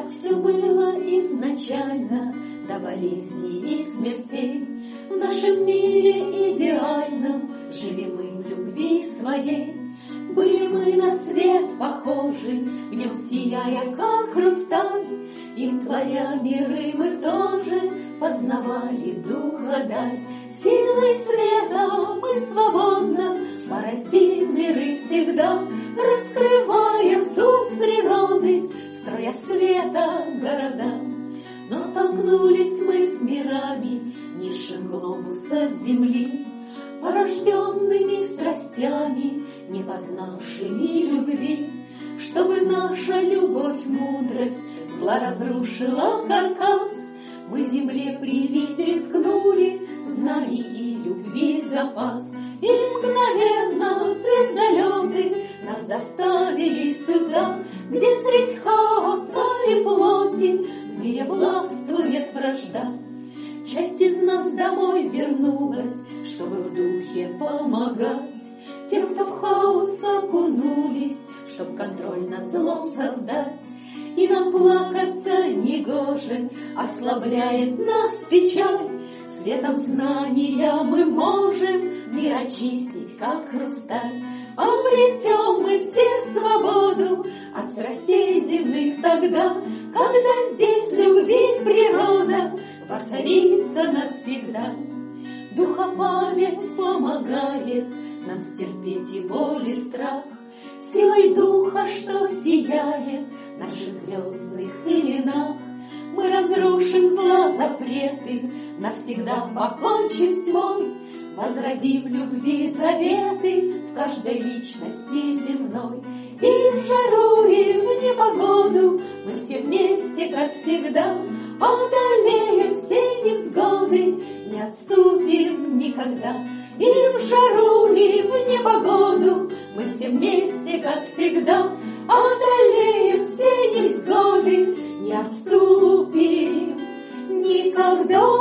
Так все было изначально, до болезней и смертей. В нашем мире идеальном жили мы в любви своей. Были мы на свет похожи, в нем сияя, как хрусталь. Им творя миры мы тоже познавали духа даль. Силой света мы свободно бороздим миры всегда, раскрывая суть природы, строя света города. Но столкнулись мы с мирами низших глобусов земли, порожденными страстями, не познавшими любви. Чтобы наша любовь, мудрость зла разрушила каркас, мы земле привить рискнули знаний и любви запас. И мгновенно звездолеты нас доставили сюда, где средь хаоса и плоти в мире властвует вражда. Часть из нас домой вернулась, чтобы в духе помогать тем, кто в хаос окунулись, чтоб контроль над злом создать. И нам плакаться негоже, ослабляет нас печаль. Светом знания мы можем мир очистить, как хрусталь. Обретем мы все свободу от страстей земных тогда, когда здесь любви природа воцарится навсегда. Духа память помогает нам стерпеть и боль, и страх, силой духа, что сияет в наших звездных именах. Мы разрушим зла запреты, навсегда покончим с тьмой, возродим любви заветы в каждой личности земной. И в жару, и в непогоду мы все вместе, как всегда, одолеем все невзгоды, не отступим никогда. И в жару, и в непогоду мы все вместе, как всегда, одолеем все невзгоды, не отступим никогда.